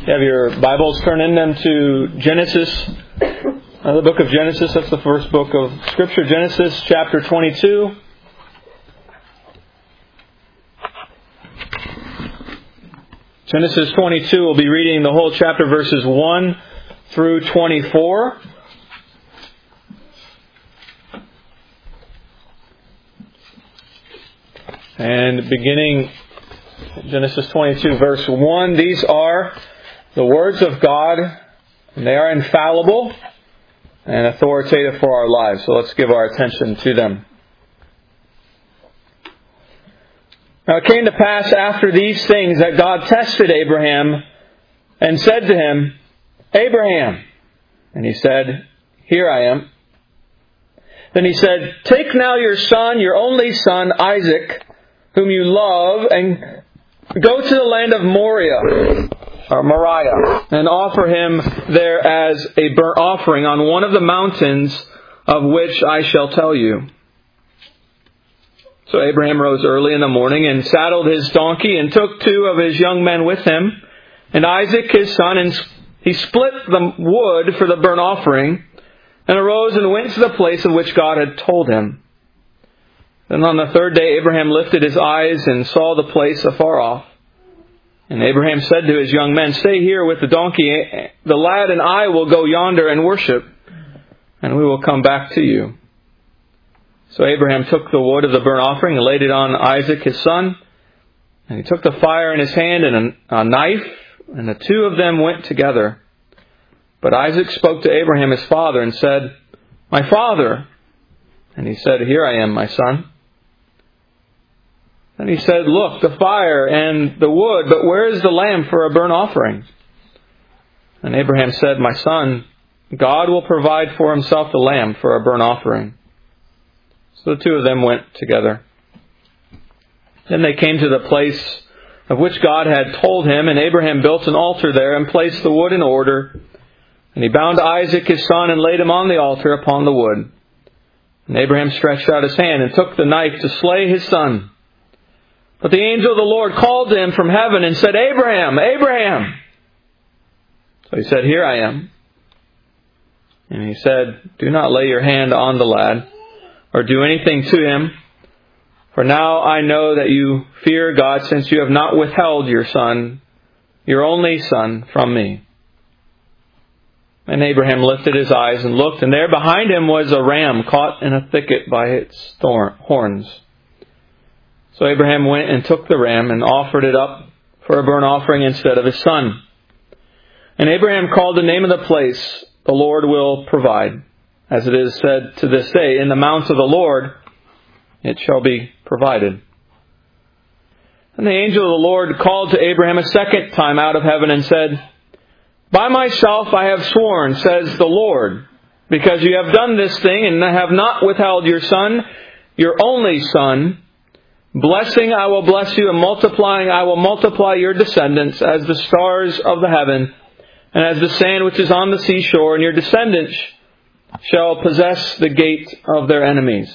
You have your Bibles, turn in them to Genesis, the book of Genesis. That's the first book of Scripture. Genesis chapter 22. Genesis 22, we'll be reading the whole chapter, verses 1 through 24. And beginning Genesis 22, verse 1, these are the words of God, and they are infallible and authoritative for our lives. So let's give our attention to them. Now it came to pass after these things that God tested Abraham and said to him, Abraham. And he said, Here I am. Then he said, Take now your son, your only son, Isaac, whom you love, and go to the land of Moriah, and offer him there as a burnt offering on one of the mountains of which I shall tell you. So Abraham rose early in the morning and saddled his donkey and took 2 of his young men with him, and Isaac his son, and he split the wood for the burnt offering, and arose and went to the place of which God had told him. Then on the third day Abraham lifted his eyes and saw the place afar off. And Abraham said to his young men, Stay here with the donkey. The lad and I will go yonder and worship, and we will come back to you. So Abraham took the wood of the burnt offering and laid it on Isaac his son. And he took the fire in his hand and a knife, and the 2 of them went together. But Isaac spoke to Abraham his father and said, My father. And he said, Here I am, my son. And he said, Look, the fire and the wood, but where is the lamb for a burnt offering? And Abraham said, My son, God will provide for himself the lamb for a burnt offering. So the 2 of them went together. Then they came to the place of which God had told him, and Abraham built an altar there and placed the wood in order. And he bound Isaac his son and laid him on the altar upon the wood. And Abraham stretched out his hand and took the knife to slay his son. But the angel of the Lord called to him from heaven and said, Abraham, Abraham! So he said, Here I am. And he said, Do not lay your hand on the lad, or do anything to him. For now I know that you fear God, since you have not withheld your son, your only son, from me. And Abraham lifted his eyes and looked, and there behind him was a ram caught in a thicket by its horns. So Abraham went and took the ram and offered it up for a burnt offering instead of his son. And Abraham called the name of the place, The Lord Will Provide. As it is said to this day, In the mount of the Lord it shall be provided. And the angel of the Lord called to Abraham a second time out of heaven and said, By myself I have sworn, says the Lord, because you have done this thing and have not withheld your son, your only son. Blessing I will bless you, and multiplying I will multiply your descendants as the stars of the heaven, and as the sand which is on the seashore, and your descendants shall possess the gate of their enemies.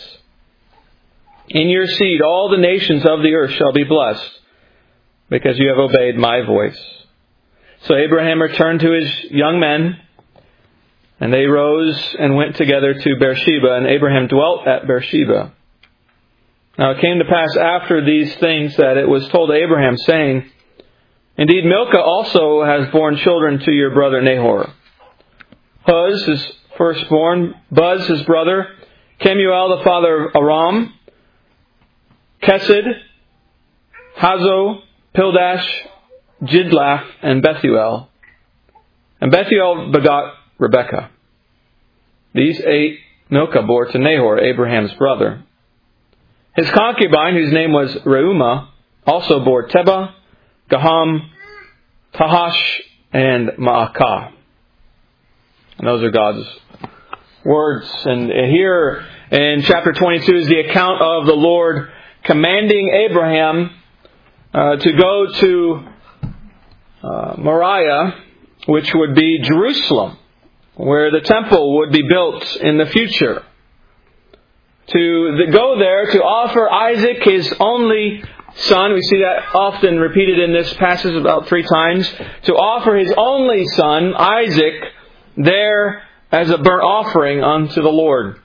In your seed all the nations of the earth shall be blessed, because you have obeyed my voice. So Abraham returned to his young men, and they rose and went together to Beersheba, and Abraham dwelt at Beersheba. Now it came to pass after these things that it was told to Abraham, saying, Indeed, Milcah also has borne children to your brother Nahor. Huz, his firstborn, Buz, his brother, Kemuel, the father of Aram, Kesed, Hazo, Pildash, Jidlaph, and Bethuel. And Bethuel begot Rebekah. These 8 Milcah bore to Nahor, Abraham's brother. His concubine, whose name was Reumah, also bore Tebah, Gaham, Tahash, and Maacah. And those are God's words. And here in chapter 22 is the account of the Lord commanding Abraham to go to Moriah, which would be Jerusalem, where the temple would be built in the future. to go there to offer Isaac, his only son. We see that often repeated in this passage about 3 times. To offer his only son, Isaac, there as a burnt offering unto the Lord.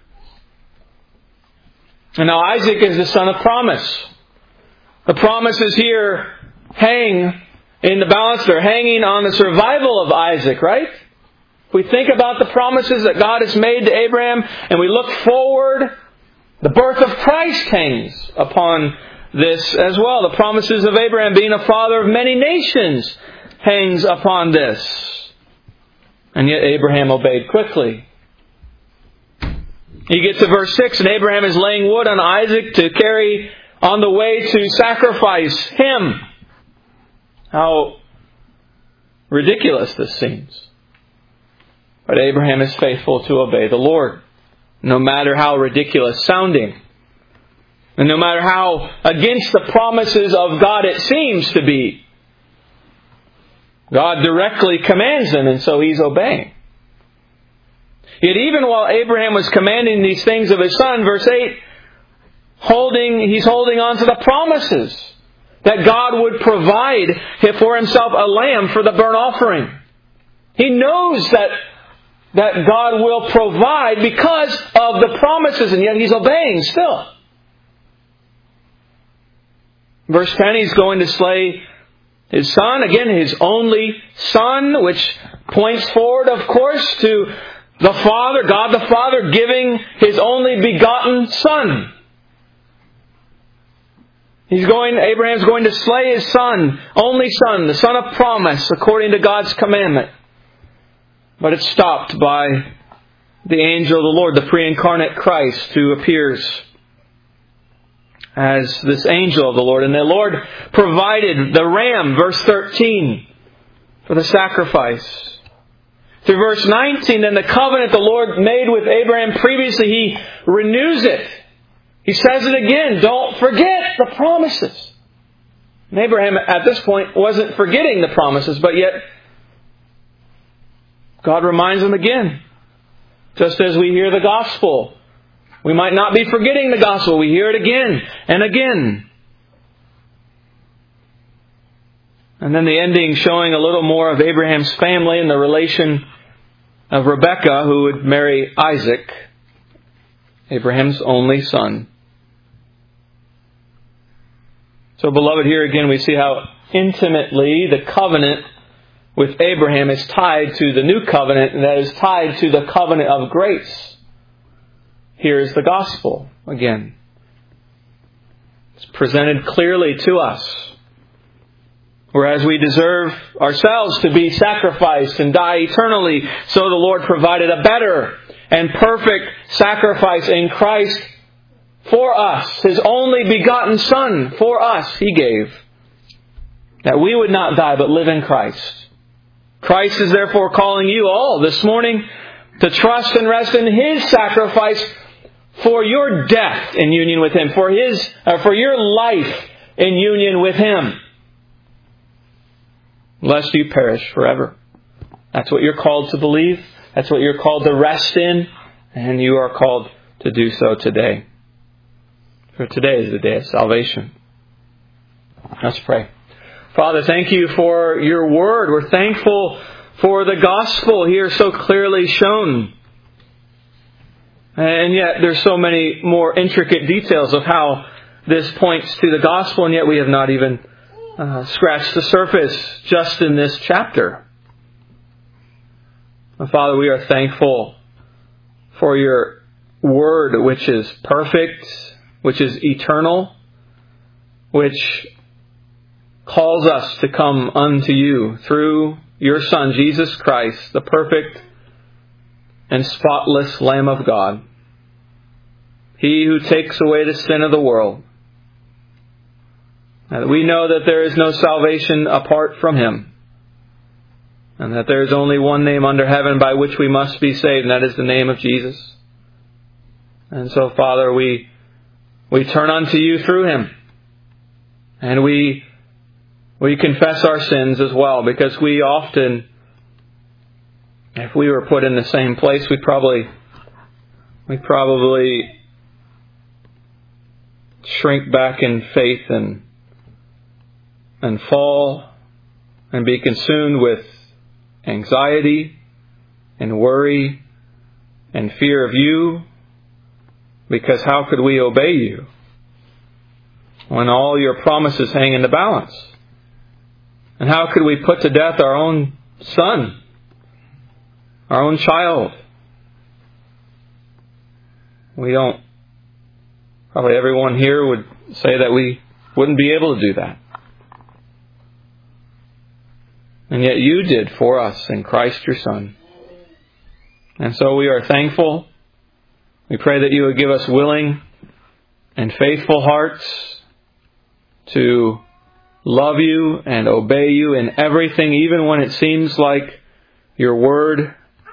And now Isaac is the son of promise. The promises here hang in the balance. They're hanging on the survival of Isaac, right? If we think about the promises that God has made to Abraham and we look forward, the birth of Christ hangs upon this as well. The promises of Abraham being a father of many nations hangs upon this. And yet Abraham obeyed quickly. You get to verse 6, and Abraham is laying wood on Isaac to carry on the way to sacrifice him. How ridiculous this seems. But Abraham is faithful to obey the Lord, no matter how ridiculous sounding. And no matter how against the promises of God it seems to be. God directly commands him, and so he's obeying. Yet even while Abraham was commanding these things of his son, verse 8, he's holding on to the promises that God would provide for himself a lamb for the burnt offering. He knows that God will provide because of the promises, and yet he's obeying still. Verse 10, he's going to slay his son, again his only son, which points forward, of course, to the Father, God the Father, giving His only begotten Son. Abraham's going to slay his son, only son, the son of promise, according to God's commandment. But it's stopped by the angel of the Lord, the pre-incarnate Christ, who appears as this angel of the Lord. And the Lord provided the ram, verse 13, for the sacrifice. Through verse 19, then the covenant the Lord made with Abraham previously, He renews it. He says it again. Don't forget the promises. And Abraham at this point wasn't forgetting the promises, but yet God reminds him again. Just as we hear the gospel, we might not be forgetting the gospel. We hear it again and again. And then the ending showing a little more of Abraham's family and the relation of Rebekah, who would marry Isaac, Abraham's only son. So, beloved, here again we see how intimately the covenant with Abraham is tied to the new covenant, and that is tied to the covenant of grace. Here is the gospel again. It's presented clearly to us. Whereas we deserve ourselves to be sacrificed and die eternally, so the Lord provided a better and perfect sacrifice in Christ for us. His only begotten Son for us He gave, that we would not die but live in Christ. Christ is therefore calling you all this morning to trust and rest in His sacrifice for your death in union with Him, for your life in union with Him, lest you perish forever. That's what you're called to believe. That's what you're called to rest in. And you are called to do so today. For today is the day of salvation. Let's pray. Father, thank You for Your Word. We're thankful for the gospel here so clearly shown. And yet there's so many more intricate details of how this points to the gospel, and yet we have not even scratch the surface just in this chapter. Father, we are thankful for Your Word, which is perfect, which is eternal, which calls us to come unto You through Your Son, Jesus Christ, the perfect and spotless Lamb of God. He who takes away the sin of the world. We know that there is no salvation apart from Him, and that there is only one name under heaven by which we must be saved, and that is the name of Jesus. And so, Father, we turn unto You through Him, and we confess our sins as well, because we often, if we were put in the same place, we probably shrink back in faith and fall and be consumed with anxiety and worry and fear of you, because how could we obey you when all your promises hang in the balance? And how could we put to death our own son, our own child? We don't. Probably everyone here would say that we wouldn't be able to do that. And yet you did for us in Christ your Son. And so we are thankful. We pray that you would give us willing and faithful hearts to love you and obey you in everything, even when it seems like your word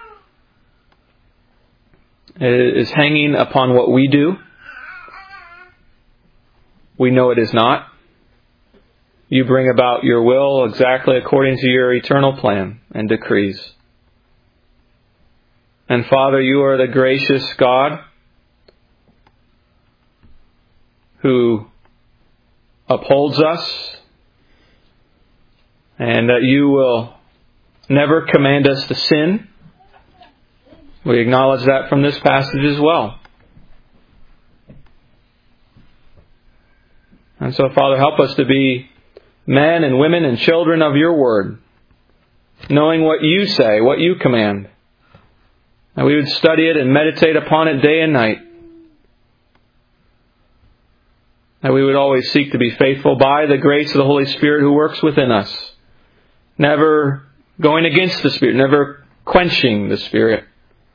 is hanging upon what we do. We know it is not. You bring about your will exactly according to your eternal plan and decrees. And Father, you are the gracious God who upholds us, and that you will never command us to sin. We acknowledge that from this passage as well. And so, Father, help us to be men and women and children of your word, knowing what you say, what you command. And we would study it and meditate upon it day and night. That we would always seek to be faithful by the grace of the Holy Spirit who works within us. Never going against the Spirit, never quenching the Spirit.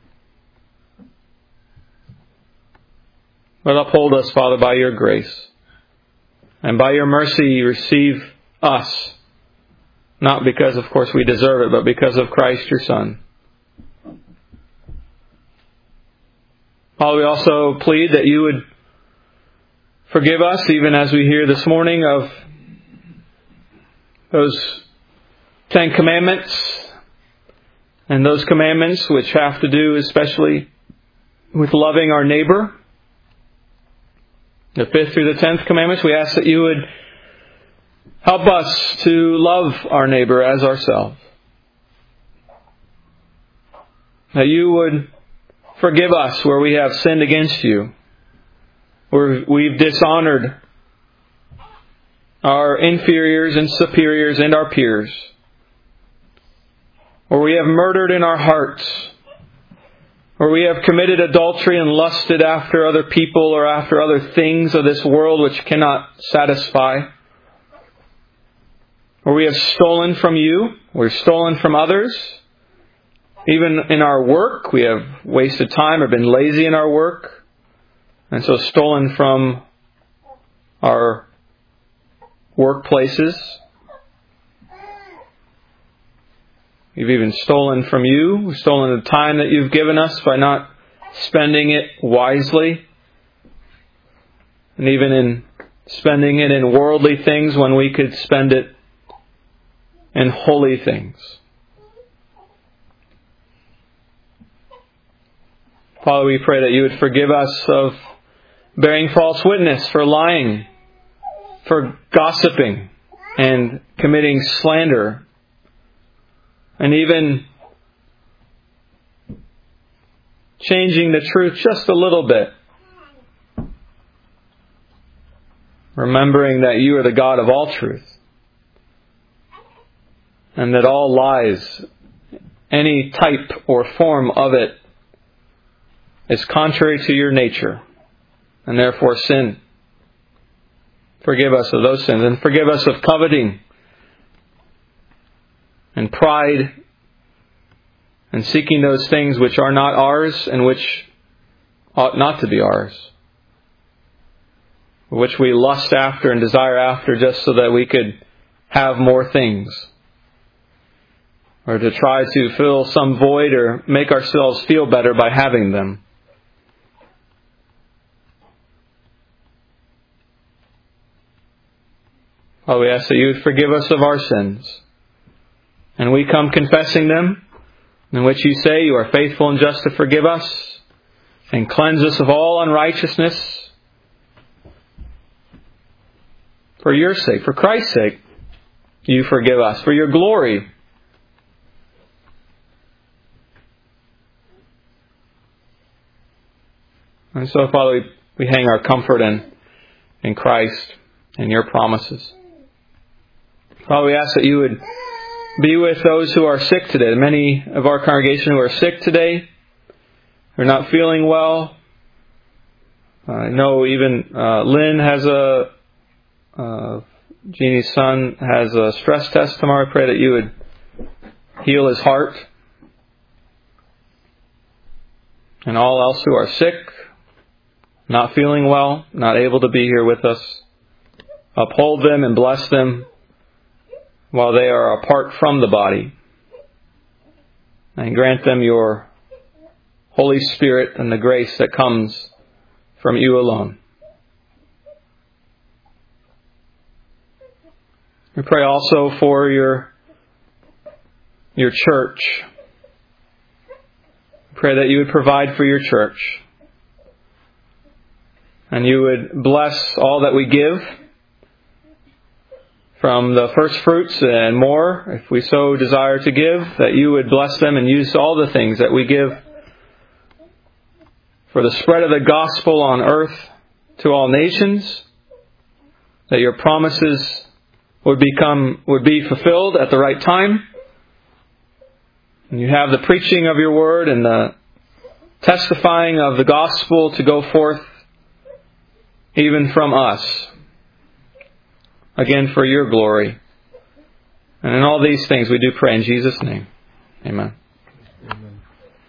But uphold us, Father, by your grace. And by your mercy, receive us. Not because, of course, we deserve it, but because of Christ your Son. Father, we also plead that you would forgive us, even as we hear this morning of those 10 commandments, and those commandments which have to do especially with loving our neighbor. The 5th through the 10th commandments, we ask that you would help us to love our neighbor as ourselves. That you would forgive us where we have sinned against you, where we've dishonored our inferiors and superiors and our peers, where we have murdered in our hearts, where we have committed adultery and lusted after other people or after other things of this world which cannot satisfy, where we have stolen from you, we've stolen from others. Even in our work, we have wasted time or been lazy in our work, and so stolen from our workplaces. We've even stolen from you. We've stolen the time that you've given us by not spending it wisely. And even in spending it in worldly things when we could spend it in holy things. Father, we pray that you would forgive us of bearing false witness, for lying, for gossiping, and committing slander, and even changing the truth just a little bit. Remembering that you are the God of all truth. And that all lies, any type or form of it, is contrary to your nature, and therefore sin. Forgive us of those sins, and forgive us of coveting and pride and seeking those things which are not ours and which ought not to be ours, which we lust after and desire after just so that we could have more things, or to try to fill some void or make ourselves feel better by having them. Father, we ask that you would forgive us of our sins. And we come confessing them, in which you say you are faithful and just to forgive us and cleanse us of all unrighteousness. For your sake, for Christ's sake, you forgive us. For your glory. And so, Father, we hang our comfort in Christ and your promises. Father, we ask that you would be with those who are sick today. Many of our congregation who are sick today, who are not feeling well. I know even Lynn has Jeannie's son has a stress test tomorrow. I pray that you would heal his heart. And all else who are sick, not feeling well, not able to be here with us, uphold them and bless them while they are apart from the body. And grant them your Holy Spirit and the grace that comes from you alone. We pray also for your church. We pray that you would provide for your church. And you would bless all that we give, from the first fruits and more, if we so desire to give, that you would bless them and use all the things that we give for the spread of the gospel on earth to all nations, that your promises would be fulfilled at the right time. And you have the preaching of your word and the testifying of the gospel to go forth even from us. Again, for your glory. And in all these things we do pray in Jesus' name. Amen.